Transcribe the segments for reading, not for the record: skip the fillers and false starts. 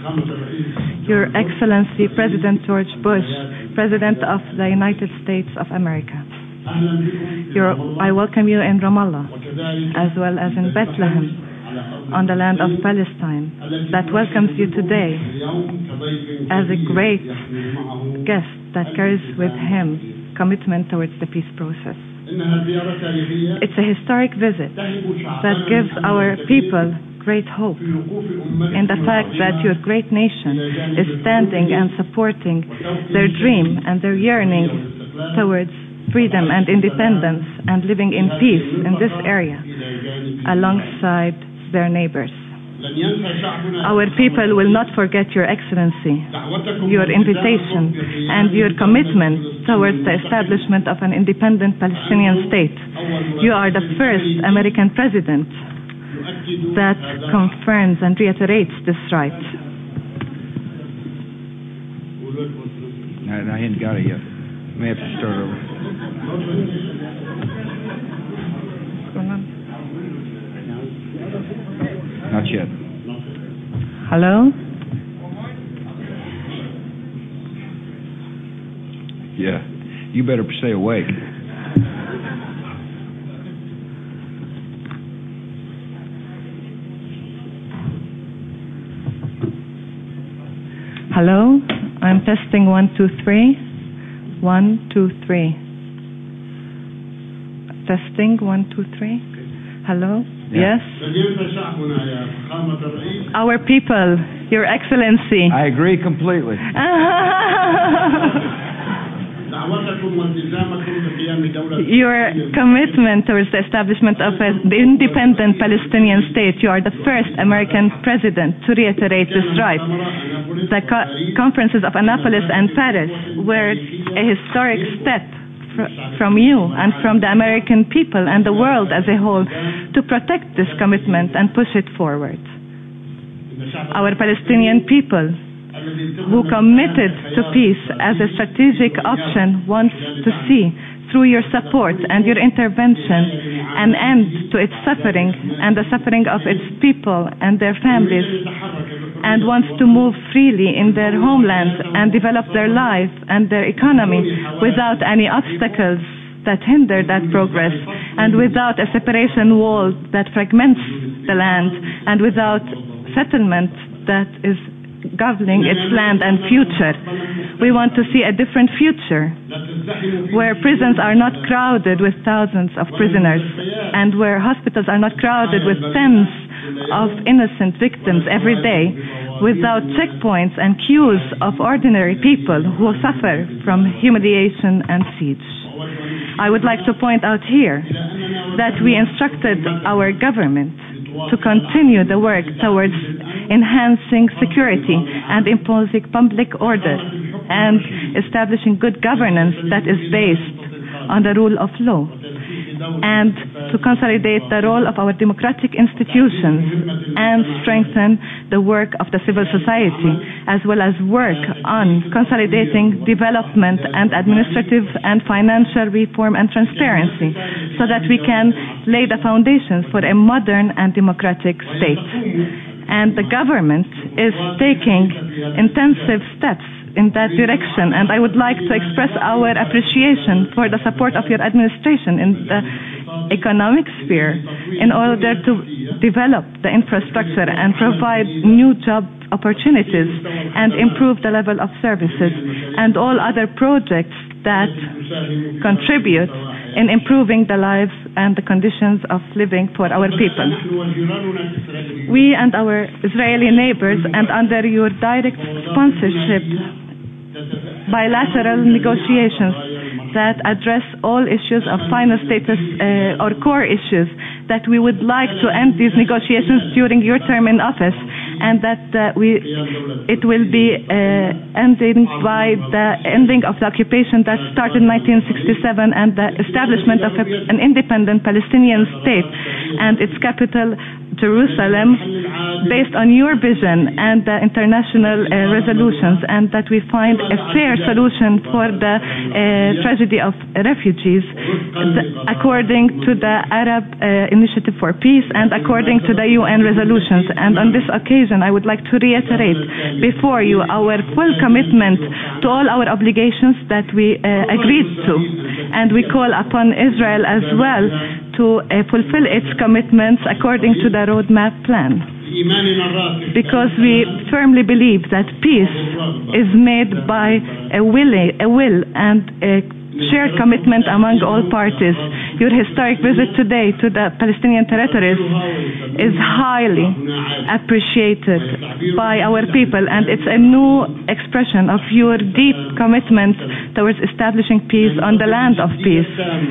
Your Excellency President George Bush, President of the United States of America. I welcome you in Ramallah, as well as in Bethlehem, on the land of Palestine, that welcomes you today as a great guest that carries with him commitment towards the peace process. It's a historic visit that gives our people great hope in the fact that your great nation is standing and supporting their dream and their yearning towards freedom and independence and living in peace in this area alongside their neighbors. Our people will not forget your excellency, your invitation, and your commitment towards the establishment of an independent Palestinian state. You are the first American president that confirms and reiterates this right. I hadn't got it yet. May have to start over. Not yet. Hello? Yeah. You better stay awake. Hello? I'm testing 1, 2, 3. 1, 2, 3. Testing 1, 2, 3. Hello? Yeah. Yes? Our people, your excellency. I agree completely. Your commitment towards the establishment of the independent Palestinian state. You are the first American president to reiterate this right. The conferences of Annapolis and Paris were a historic step from you and from the American people and the world as a whole to protect this commitment and push it forward. Our Palestinian people, who committed to peace as a strategic option, wants to see, through your support and your intervention, an end to its suffering and the suffering of its people and their families, and wants to move freely in their homeland and develop their life and their economy without any obstacles that hinder that progress, and without a separation wall that fragments the land, and without settlement that is governing its land and future. We want to see a different future where prisons are not crowded with thousands of prisoners and where hospitals are not crowded with tens of innocent victims every day, without checkpoints and queues of ordinary people who suffer from humiliation and siege. I would like to point out here that we instructed our government to continue the work towards enhancing security and imposing public order and establishing good governance that is based on the rule of law, and to consolidate the role of our democratic institutions and strengthen the work of the civil society, as well as work on consolidating development and administrative and financial reform and transparency, so that we can lay the foundations for a modern and democratic state. And the government is taking intensive steps in that direction, and I would like to express our appreciation for the support of your administration in the economic sphere in order to develop the infrastructure and provide new job opportunities and improve the level of services and all other projects that contribute in improving the lives and the conditions of living for our people. We and our Israeli neighbors, and under your direct sponsorship, bilateral negotiations that address all issues of final status or core issues, that we would like to end these negotiations during your term in office, and that it will be ending by the ending of the occupation that started in 1967 and the establishment of an independent Palestinian state and its capital, Jerusalem, based on your vision and the international resolutions, and that we find a fair solution for the tragedy of refugees according to the Arab Initiative for Peace and according to the UN resolutions. And on this occasion, occasion, I would like to reiterate before you our full commitment to all our obligations that we agreed to. And we call upon Israel as well to fulfill its commitments according to the roadmap plan. Because we firmly believe that peace is made by a will and a shared commitment among all parties. Your historic visit today to the Palestinian territories is highly appreciated by our people, and it's a new expression of your deep commitment towards establishing peace on the land of peace.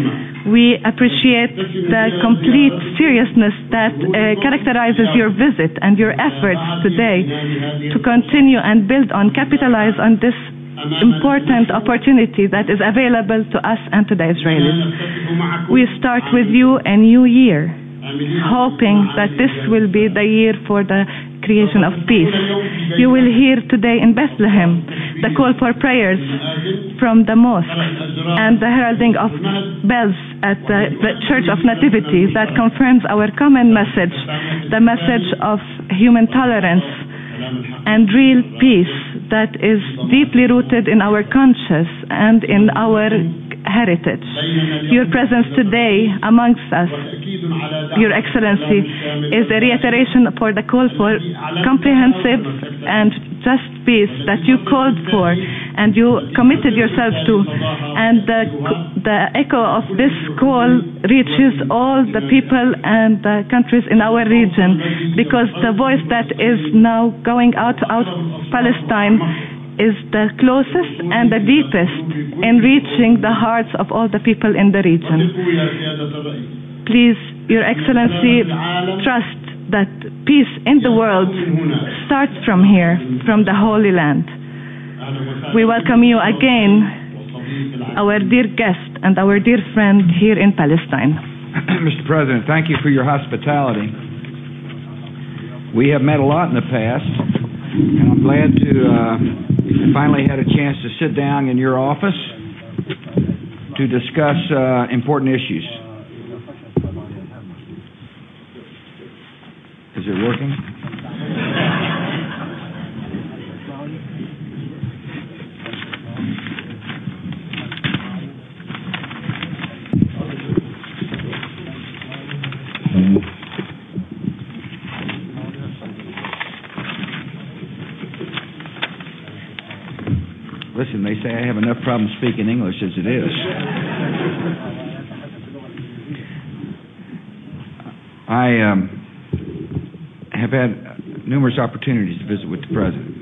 We appreciate the complete seriousness that characterizes your visit and your efforts today to continue and build on, capitalize on this important opportunity that is available to us and to the Israelis. We start with you a new year, hoping that this will be the year for the creation of peace. You will hear today in Bethlehem the call for prayers from the mosques and the heralding of bells at the Church of Nativity that confirms our common message, the message of human tolerance and real peace that is deeply rooted in our conscience and in our heritage. Your presence today amongst us, Your Excellency, is a reiteration for the call for comprehensive and just peace that you called for and you committed yourself to. And the echo of this call reaches all the people and the countries in our region, because the voice that is now going out of Palestine is the closest and the deepest in reaching the hearts of all the people in the region. Please, Your Excellency, trust that peace in the world starts from here, from the Holy Land. We welcome you again, our dear guest and our dear friend here in Palestine. Mr. President, thank you for your hospitality. We have met a lot in the past, and I'm glad to finally had a chance to sit down in your office to discuss important issues. Is it working? Listen, they say I have enough problems speaking English as it is. I have had numerous opportunities to visit with the President.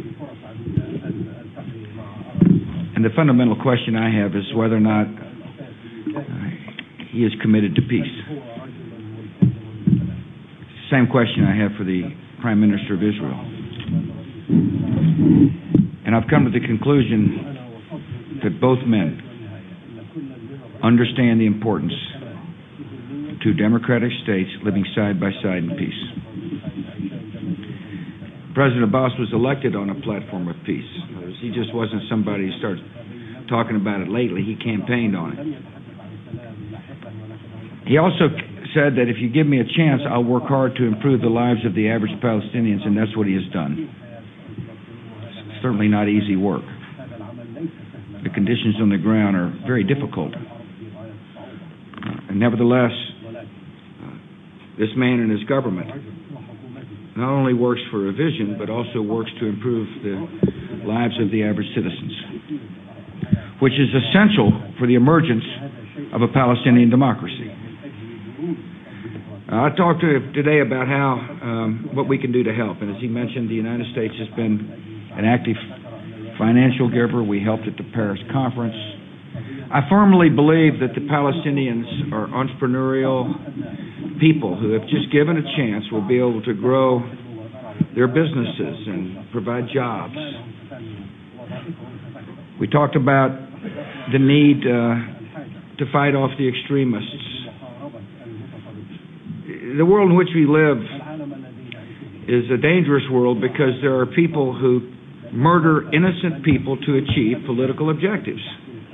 And the fundamental question I have is whether or not he is committed to peace. Same question I have for the Prime Minister of Israel. And I've come to the conclusion that both men understand the importance to democratic states living side by side in peace. President Abbas was elected on a platform of peace. He just wasn't somebody who started talking about it lately. He campaigned on it. He also said that if you give me a chance, I'll work hard to improve the lives of the average Palestinians, and that's what he has done. It's certainly not easy work. The conditions on the ground are very difficult. And nevertheless, this man and his government not only works for a vision, but also works to improve the lives of the average citizens, which is essential for the emergence of a Palestinian democracy. I talked to him today about what we can do to help, and as he mentioned, the United States has been an active financial giver. We helped at the Paris conference. I firmly believe that the Palestinians are entrepreneurial people who, if just given a chance, will be able to grow their businesses and provide jobs. We talked about the need to fight off the extremists. The world in which we live is a dangerous world because there are people who murder innocent people to achieve political objectives.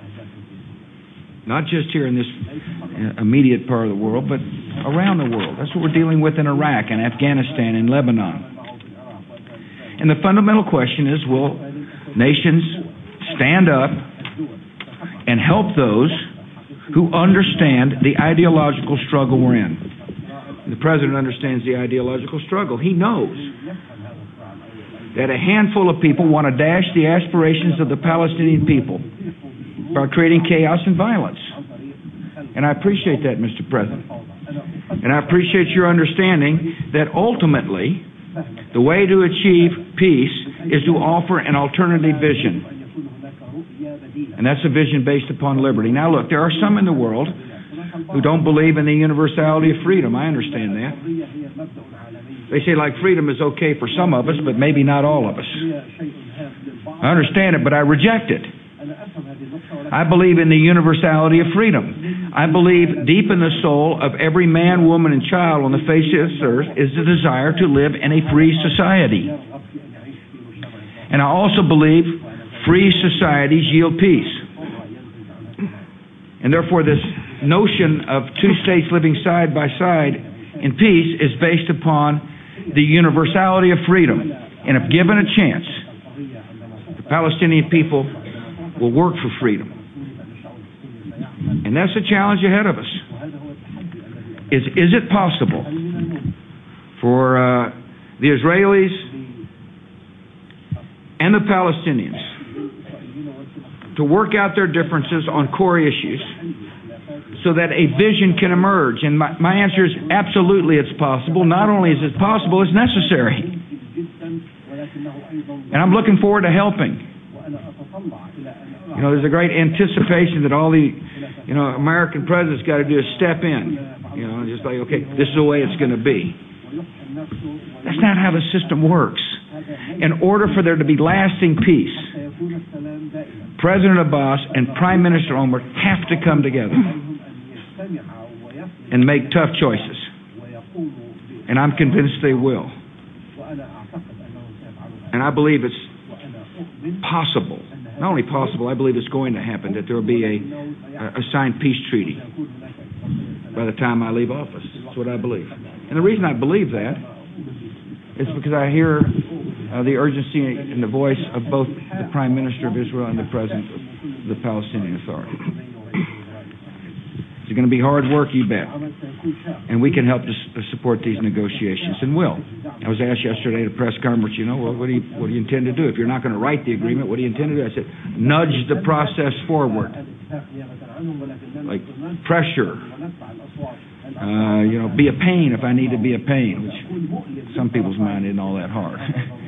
Not just here in this immediate part of the world, but around the world. That's what we're dealing with in Iraq and Afghanistan and Lebanon. And the fundamental question is, will nations stand up and help those who understand the ideological struggle we're in? The President understands the ideological struggle. He knows that a handful of people want to dash the aspirations of the Palestinian people by creating chaos and violence. And I appreciate that, Mr. President. And I appreciate your understanding that ultimately the way to achieve peace is to offer an alternative vision. And that's a vision based upon liberty. Now look, there are some in the world who don't believe in the universality of freedom. I understand that. They say, like, freedom is okay for some of us, but maybe not all of us. I understand it, but I reject it. I believe in the universality of freedom. I believe deep in the soul of every man, woman, and child on the face of this earth is the desire to live in a free society. And I also believe free societies yield peace. And therefore this notion of two states living side by side in peace is based upon the universality of freedom. And if given a chance, the Palestinian people will work for freedom. And that's the challenge ahead of us. Is it possible for the Israelis and the Palestinians to work out their differences on core issues so that a vision can emerge? And my answer is absolutely it's possible. Not only is it possible, it's necessary. And I'm looking forward to helping. You know, there's a great anticipation that all the, American presidents got to do is step in. Just like, okay, this is the way it's going to be. That's not how the system works. In order for there to be lasting peace, President Abbas and Prime Minister Omar have to come together and make tough choices. And I'm convinced they will. And I believe it's possible. Not only possible, I believe it's going to happen, that there will be a signed peace treaty by the time I leave office. That's what I believe. And the reason I believe that is because I hear the urgency in the voice of both the Prime Minister of Israel and the President of the Palestinian Authority. It's going to be hard work, you bet. And we can help to support these negotiations, and will. I was asked yesterday at a press conference, what do you intend to do? If you're not going to write the agreement, what do you intend to do? I said, nudge the process forward. Like pressure. Be a pain if I need to be a pain, which some people's mind isn't all that hard.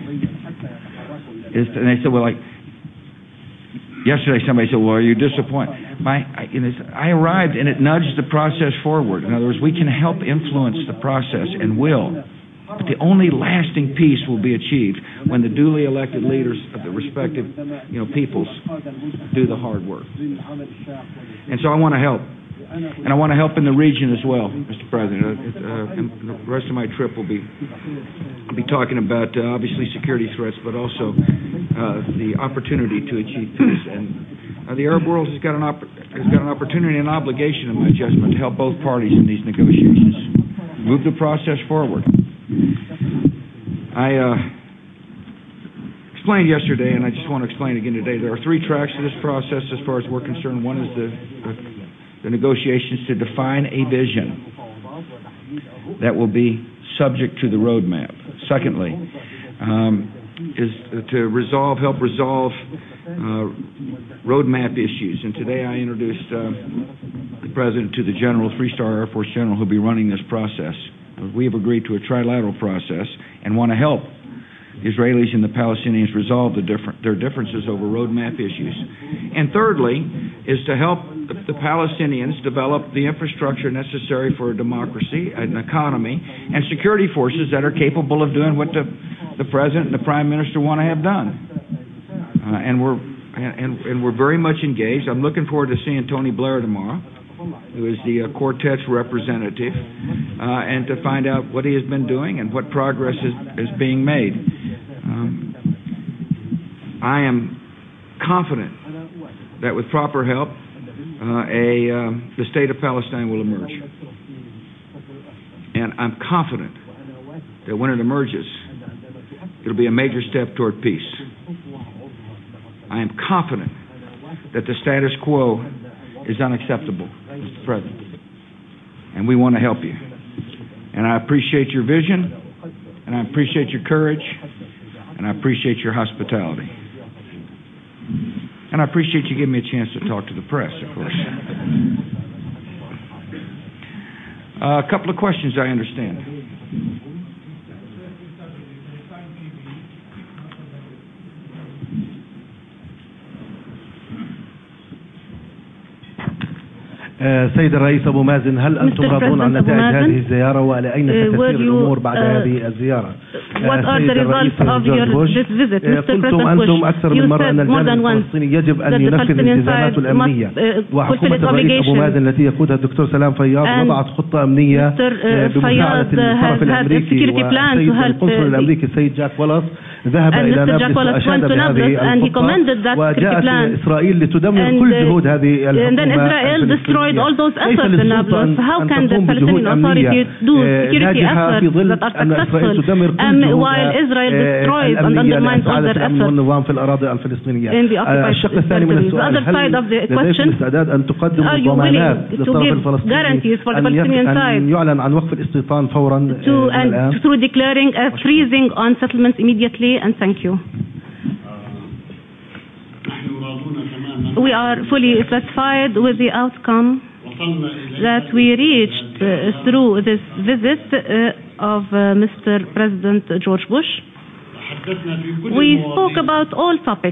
And they said, yesterday somebody said, are you disappointed? I arrived and it nudged the process forward. In other words, we can help influence the process and will. But the only lasting peace will be achieved when the duly elected leaders of the respective peoples do the hard work. And so I want to help. And I want to help in the region as well, Mr. President. And the rest of my trip will be talking about obviously security threats, but also the opportunity to achieve peace. And the Arab world has got an opportunity and obligation, in my judgment, to help both parties in these negotiations. Move the process forward. I explained yesterday, and I just want to explain again today, there are three tracks to this process as far as we're concerned. One is the negotiations to define a vision that will be subject to the roadmap. Secondly, is to help resolve roadmap issues. And today I introduced the President to the General, three-star Air Force General, who'll be running this process. We have agreed to a trilateral process and want to help the Israelis and the Palestinians resolve their differences over roadmap issues. And thirdly, is to help the Palestinians develop the infrastructure necessary for a democracy, an economy, and security forces that are capable of doing what the President and the Prime Minister want to have done. And we're very much engaged. I'm looking forward to seeing Tony Blair tomorrow, who is the quartet's representative, and to find out what he has been doing and what progress is being made. I am confident that with proper help, the state of Palestine will emerge. And I'm confident that when it emerges, It'll be a major step toward peace. I am confident that the status quo is unacceptable, Mr. President, and we want to help you. And I appreciate your vision, and I appreciate your courage, and I appreciate your hospitality. And I appreciate you giving me a chance to talk to the press, of course. A couple of questions, I understand. سيد الرئيس أبو مازن، هل أنتم راضون عن نتائج هذه الزيارة وإلى أين ستسير الأمور بعد هذه الزيارة؟ What are the results of this visit, Mr. President Bush? قلتم أكثر من مرة أن الجانب الفلسطيني يجب أن ينفذ التزاماته الأمنية، وحكومة الرئيس أبو مازن التي يقودها الدكتور سلام فياض وضعت خطة أمنية بمساعدة الطرف الأمريكي، والسيد القنصل الأمريكي السيد جاك ولاس ذهب إلى نابلس وأشاد بهذه الخطة، وجاءت إسرائيل لتدمر كل جهود هذه الحكومة. All those efforts in Nablus. How can the Palestinian Authority do security efforts that are successful while Israel destroys and undermines all their efforts in the occupied territories? The other side of the question, are you willing to give guarantees for the Palestinian side through declaring a freezing on settlements immediately? And thank you. We are fully satisfied with the outcome that we reached through this visit of Mr. President George Bush. We spoke about all topics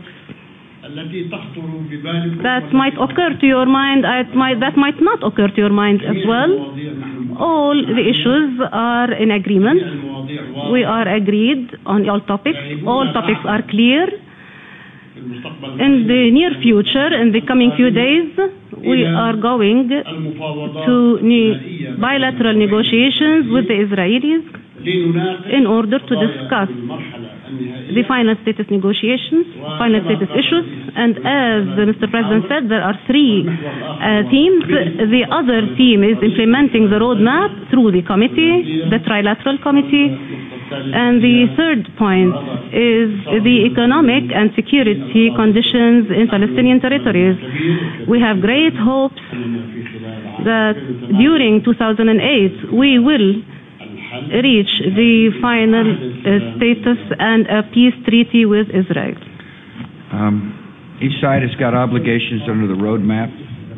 that might occur to your mind, that might not occur to your mind as well. All the issues are in agreement. We are agreed on all topics. All topics are clear. In the near future, in the coming few days, we are going to bilateral negotiations with the Israelis in order to discuss the final status negotiations, final status issues. And as Mr. President said, there are three themes. The other theme is implementing the roadmap through the committee, the trilateral committee. And the third point is the economic and security conditions in Palestinian territories. We have great hopes that during 2008 we will reach the final status and a peace treaty with Israel. Each side has got obligations under the roadmap.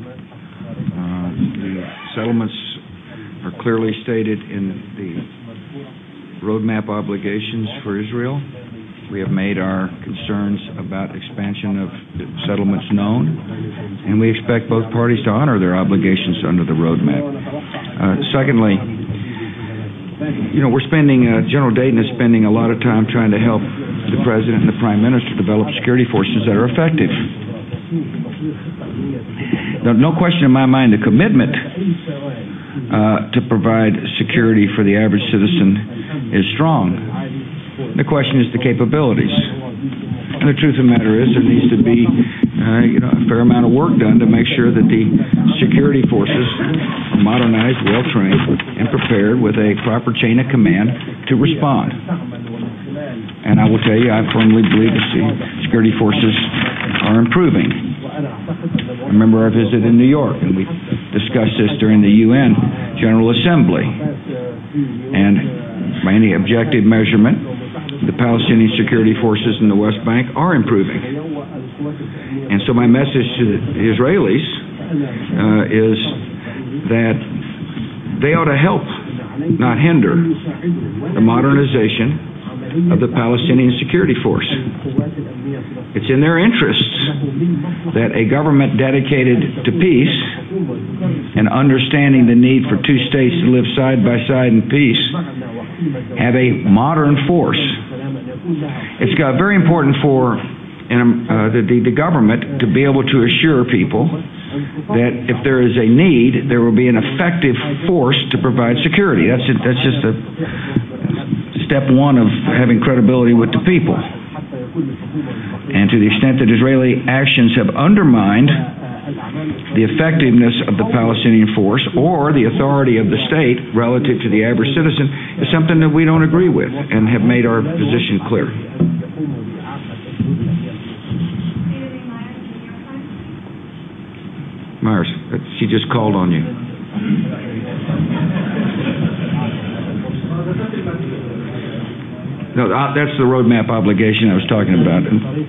The settlements are clearly stated in the roadmap obligations for Israel. We have made our concerns about expansion of settlements known, and we expect both parties to honor their obligations under the roadmap. Secondly, we're spending, General Dayton is spending a lot of time trying to help the President and the Prime Minister develop security forces that are effective. No question in my mind the commitment to provide security for the average citizen is strong. The question is the capabilities. And the truth of the matter is there needs to be a fair amount of work done to make sure that the security forces are modernized, well-trained, and prepared with a proper chain of command to respond. And I will tell you, I firmly believe the security forces are improving. I remember our visit in New York, and we discussed this during the UN General Assembly. And by any objective measurement, the Palestinian security forces in the West Bank are improving. And so my message to the Israelis is that they ought to help, not hinder, the modernization of the Palestinian security force. It's in their interests that a government dedicated to peace and understanding the need for two states to live side by side in peace have a modern force. It's very important for the government to be able to assure people that if there is a need, there will be an effective force to provide security. That's just a step one of having credibility with the people. And to the extent that Israeli actions have undermined the effectiveness of the Palestinian force or the authority of the state relative to the average citizen is something that we don't agree with and have made our position clear. Myers, she just called on you. No, that's the roadmap obligation I was talking about.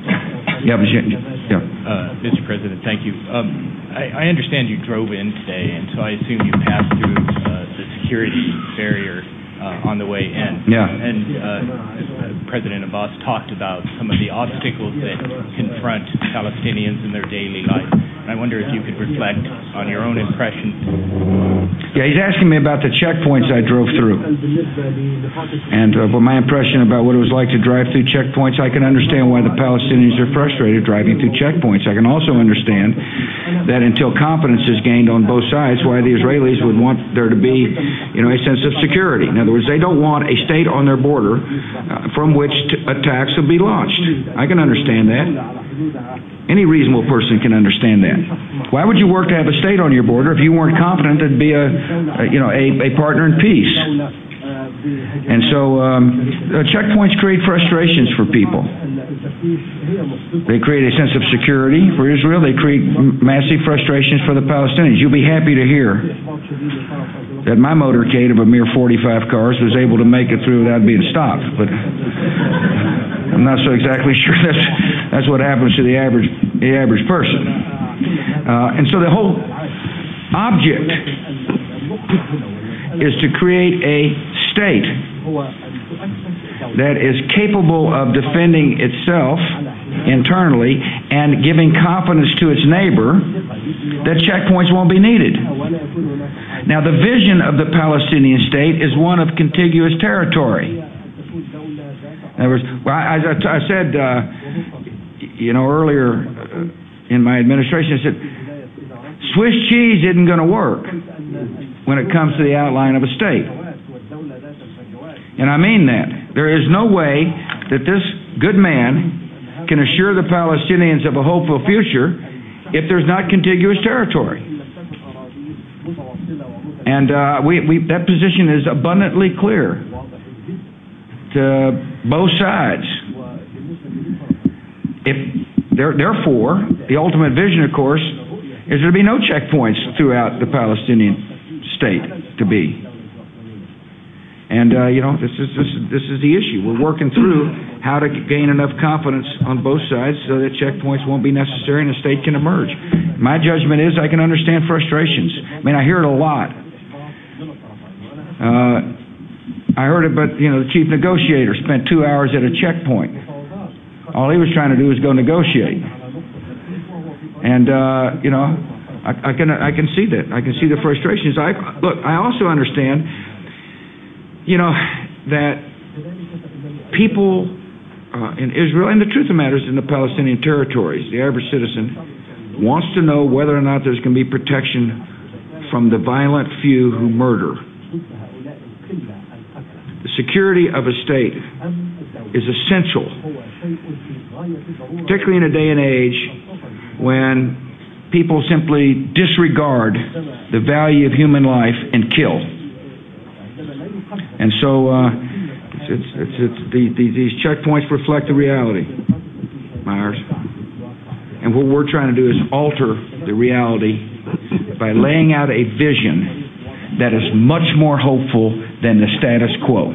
Mr. President, thank you. I understand you drove in today, and so I assume you passed through the security barrier on the way in. Yeah. And President Abbas talked about some of the obstacles that confront Palestinians in their daily life. And I wonder if you could reflect on your own impressions. Yeah, he's asking me about the checkpoints I drove through. And my impression about what it was like to drive through checkpoints, I can understand why the Palestinians are frustrated driving through checkpoints. I can also understand that until confidence is gained on both sides, why the Israelis would want there to be, a sense of security. In other words, they don't want a state on their border from which attacks will be launched. I can understand that. Any reasonable person can understand that. Why would you work to have a state on your border if you weren't confident there'd be a partner in peace? And so checkpoints create frustrations for people. They create a sense of security for Israel. They create massive frustrations for the Palestinians. You'll be happy to hear that my motorcade of a mere 45 cars was able to make it through without being stopped. But I'm not so exactly sure that's what happens to the average person. And so the whole object is to create a state that is capable of defending itself internally and giving confidence to its neighbor that checkpoints won't be needed. Now, the vision of the Palestinian state is one of contiguous territory. In other words, as I said, earlier in my administration, I said, Swiss cheese isn't going to work when it comes to the outline of a state. And I mean that. There is no way that this good man can assure the Palestinians of a hopeful future if there's not contiguous territory. And that position is abundantly clear to both sides. Therefore, the ultimate vision, of course, is there to be no checkpoints throughout the Palestinian state to be. And this is the issue. We're working through how to gain enough confidence on both sides so that checkpoints won't be necessary and a state can emerge. My judgment is I can understand frustrations. I mean, I hear it a lot. I heard it, but the chief negotiator spent 2 hours at a checkpoint. All he was trying to do was go negotiate. And I can see that. I can see the frustrations. I also understand, that people in Israel, and the truth of the matter is in the Palestinian territories, the average citizen wants to know whether or not there's going to be protection from the violent few who murder. The security of a state is essential, particularly in a day and age when people simply disregard the value of human life and kill. And so these checkpoints reflect the reality, Myers. And what we're trying to do is alter the reality by laying out a vision that is much more hopeful than the status quo.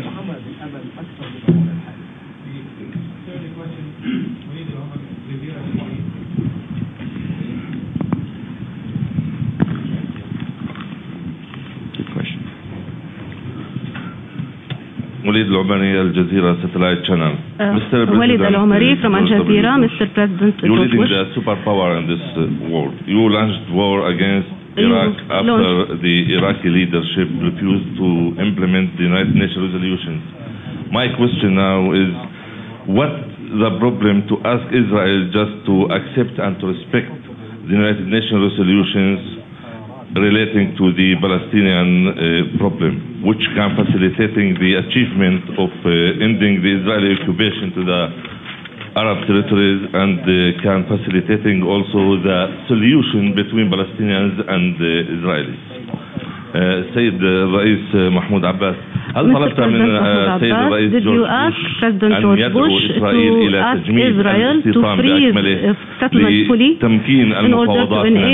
وليد العمري الجزيرة satellite channel. Walid Al-Umari from Al Jazeera, Mr. President. You're leading the superpower in this world. You launched war against Iraq after the Iraqi leadership refused to implement the United Nations resolutions. My question now is, what the problem to ask Israel just to accept and to respect the United Nations resolutions relating to the Palestinian problem, which can facilitating the achievement of ending the Israeli occupation to the Arab territories and can facilitating also the solution between Palestinians and Israelis. سيد الرئيس محمود عباس هل طلبت من سيد الرئيس جورج بوش أن يدعو إسرائيل إلى تجميد الاستيطان بأكمله لتمكين المفاوضات من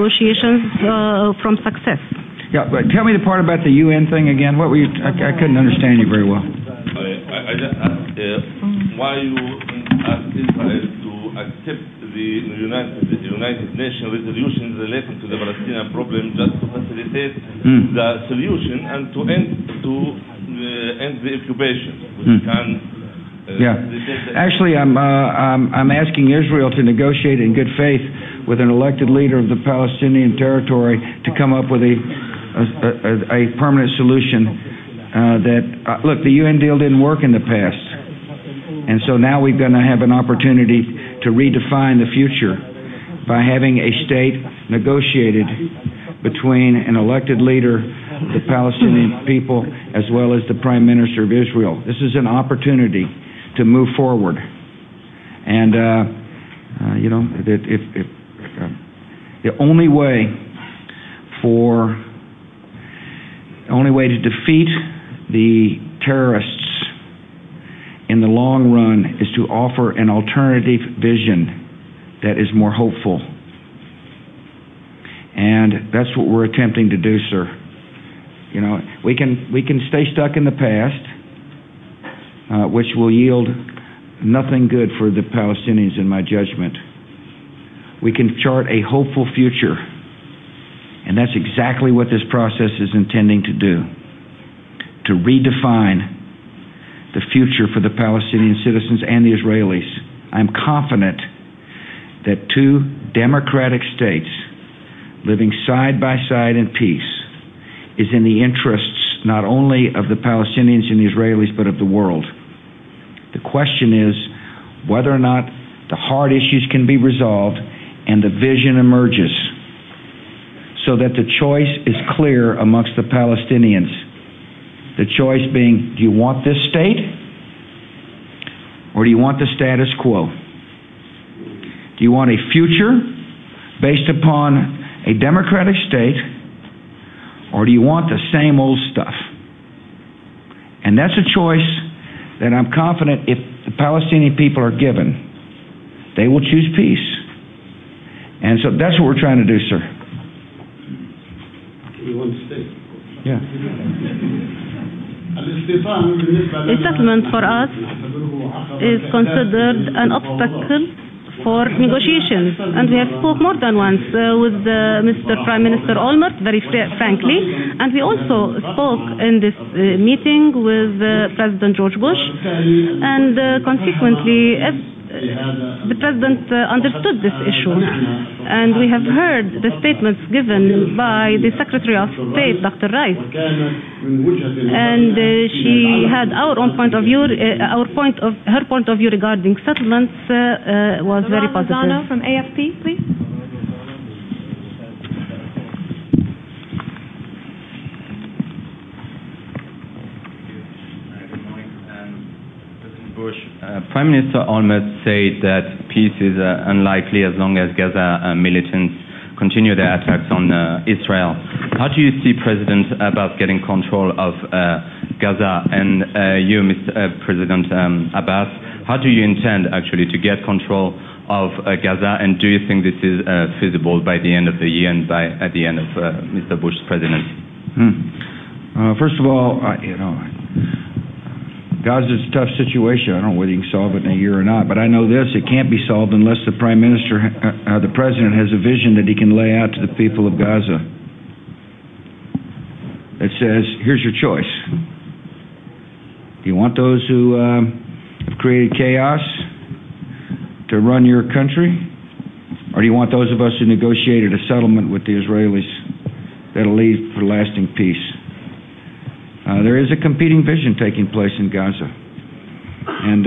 النجاح؟ Yeah, but tell me the part about the UN thing again. What were you? I couldn't understand you very well. I just asked why you asked Israel to accept the United Nations resolutions relating to the Palestinian problem just to facilitate the solution and to end the occupation, which can. Actually, I'm asking Israel to negotiate in good faith with an elected leader of the Palestinian territory to come up with a permanent solution. Look, the UN deal didn't work in the past, and so now we're going to have an opportunity to redefine the future by having a state negotiated between an elected leader of the Palestinian people as well as the Prime Minister of Israel. This is an opportunity to move forward, and the only way to defeat the terrorists in the long run is to offer an alternative vision that is more hopeful. And that's what we're attempting to do, sir. You know, we can stay stuck in the past, which will yield nothing good for the Palestinians, in my judgment. We can chart a hopeful future, and that's exactly what this process is intending to do, to redefine the future for the Palestinian citizens and the Israelis. I'm confident that two democratic states living side by side in peace is in the interests not only of the Palestinians and the Israelis, but of the world. The question is whether or not the hard issues can be resolved and the vision emerges so that the choice is clear amongst the Palestinians. The choice being, do you want this state or do you want the status quo? Do you want a future based upon a democratic state, or do you want the same old stuff? And that's a choice that I'm confident if the Palestinian people are given, they will choose peace. And so that's what we're trying to do, sir. We want to stay. Yeah. A settlement for us is considered an obstacle for negotiations, and we have spoke more than once with Mr. Prime Minister Olmert, very frankly, and we also spoke in this meeting with President George Bush, and consequently the President understood this issue, and we have heard the statements given by the Secretary of State, Dr. Rice, and she had her point of view regarding settlements was very positive. From AFP, please. Prime Minister Olmert said that peace is unlikely as long as Gaza militants continue their attacks on Israel. How do you see President Abbas getting control of Gaza? And you, Mr. President Abbas, how do you intend actually to get control of Gaza? And do you think this is feasible by the end of the year and at the end of Mr. Bush's presidency? First of all, Gaza's a tough situation. I don't know whether you can solve it in a year or not, but I know this: it can't be solved unless the Prime Minister, the President, has a vision that he can lay out to the people of Gaza that says, here's your choice. Do you want those who have created chaos to run your country? Or do you want those of us who negotiated a settlement with the Israelis that'll lead for lasting peace? There is a competing vision taking place in Gaza. And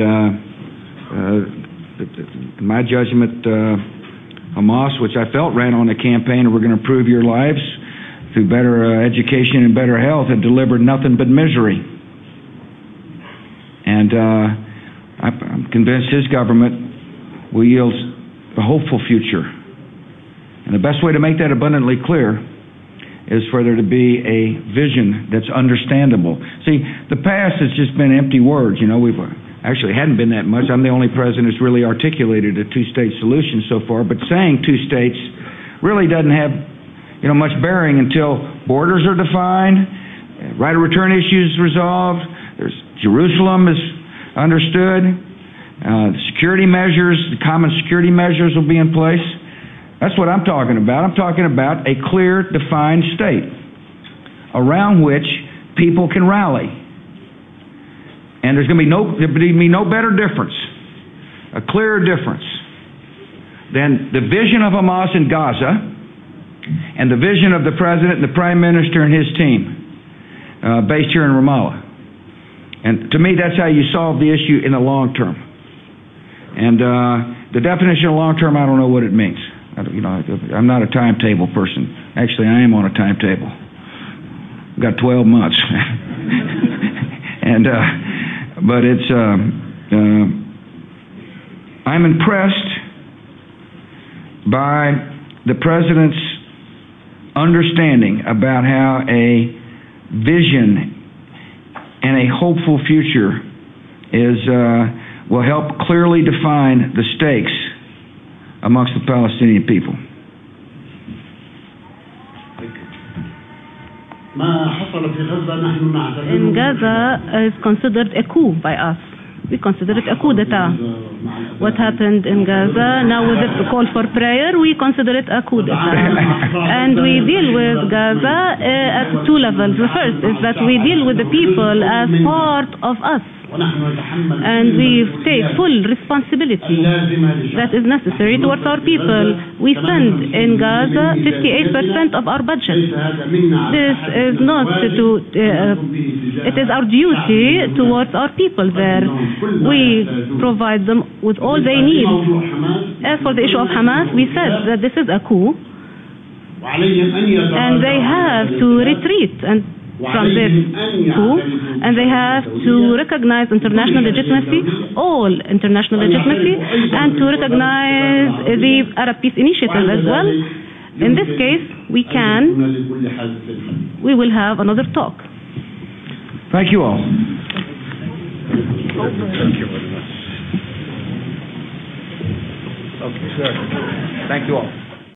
in my judgment, Hamas, which I felt ran on a campaign, we're going to improve your lives through better education and better health, had delivered nothing but misery. And I'm convinced his government will yield a hopeful future. And the best way to make that abundantly clear is for there to be a vision that's understandable. See, the past has just been empty words. You know, we've actually hadn't been that much. I'm the only president who's really articulated a two-state solution so far, but saying two states really doesn't have, you know, much bearing until borders are defined, right of return issues resolved, there's Jerusalem is understood, security measures, the common security measures will be in place. That's what I'm talking about. I'm talking about a clear, defined state around which people can rally. And there'll be no better difference, a clearer difference than the vision of Hamas in Gaza and the vision of the President and the Prime Minister and his team based here in Ramallah. And to me, that's how you solve the issue in the long term. And the definition of long term, I don't know what it means. You know, I'm not a timetable person. Actually, I am on a timetable. I've got 12 months. And but it's I'm impressed by the President's understanding about how a vision and a hopeful future is will help clearly define the stakes amongst the Palestinian people. In Gaza is considered a coup by us. We consider it a coup d'etat. What happened in Gaza, now with the call for prayer, we consider it a coup d'etat. And we deal with Gaza at two levels. The first is that we deal with the people as part of us. And we take full responsibility that is necessary towards our people. We spend in Gaza 58% of our budget. This is not it is our duty towards our people there. We provide them with all they need. As for the issue of Hamas, we said that this is a coup, and they have to retreat from this coup, and they have to recognize international legitimacy, all international legitimacy, and to recognize the Arab Peace Initiative as well. In this case, we will have another talk. Thank you all. Thank you very much. Okay, sir. Thank you all.